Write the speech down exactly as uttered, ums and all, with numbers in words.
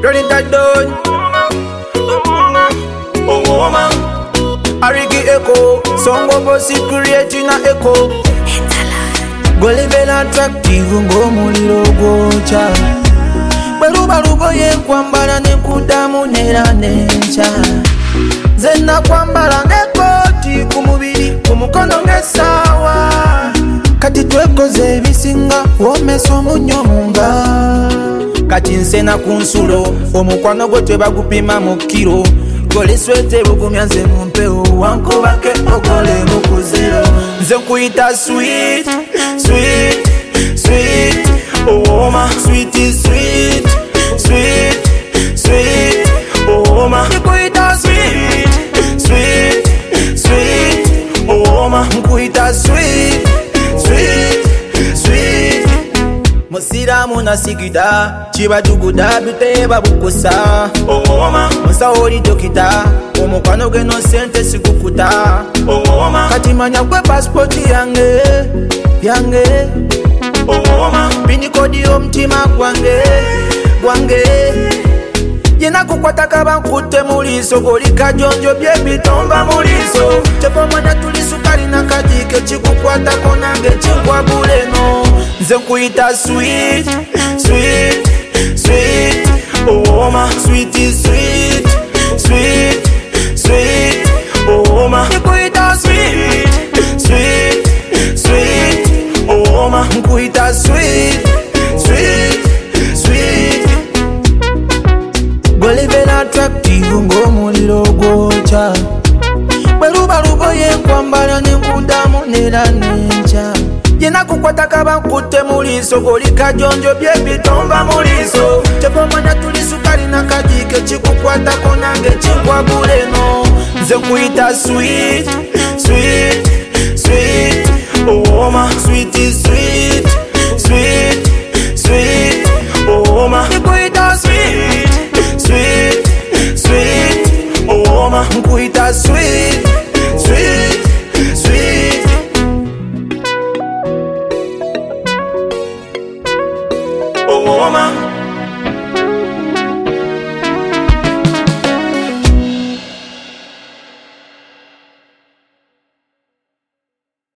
running that down. Oh woman, Arigi echo, song over secret in a echo. Go live an attractive, go muliro gocha. Baruba rubo ye kwambala ne kudamu nera nencha. Zena kwambala nekoti kumubiri kumukono ngesawa. Kati twekoze ebisinga womeso munyomunga. Kati nsena kunsulo omukwano gwe tebagupima mu kiro. Goli swete bukumya nze mumpeo wankubake okole mukuziro. Nze nkuyita sweet, sweet, sweet. Oh woman, sweet is sweet, sweet, sweet. Oh woman, nkuyita sweet, sweet, sweet. Oh woman, nkuyita sweet, sweet, sweet. Musiramu na sigida chibajuguda biteba bukusa. Oh woman, musawoli dokita omukwano gwe no sente sikukuta. Oh woman, kati manya kwe passport yange yange. Oh woman, pini kodi omutima gwange gwange. Yena kukwata kaba nkute muliso goli kajonjo byebitomba muliso. Tepomanya tulisukali na kajike chikukwata konange chikwabuleno. Nze nkuyita sweet, sweet, sweet. Oh woman, sweet is sweet, sweet, sweet. Oh woman, nkuyita sweet, sweet, sweet. Oh woman, nkuyita sweet, sweet, sweet. Go live an attractive, go muliro gocha. Baruba rubo ye kwambala ne kudamu nera nencha. Yena kukwata kaba nkute muliso goli kajonjo byebitomba muliso. Tepomanya tulisukali na kajike chikukwata konange chikwabuleno. Nze nkuyita sweet, sweet, sweet. Oh woman, sweet is sweet, sweet, sweet. Oh woman, nkuyita sweet, sweet, sweet. Oh woman, nkuyita sweet, sweet, sweet. Oh woman.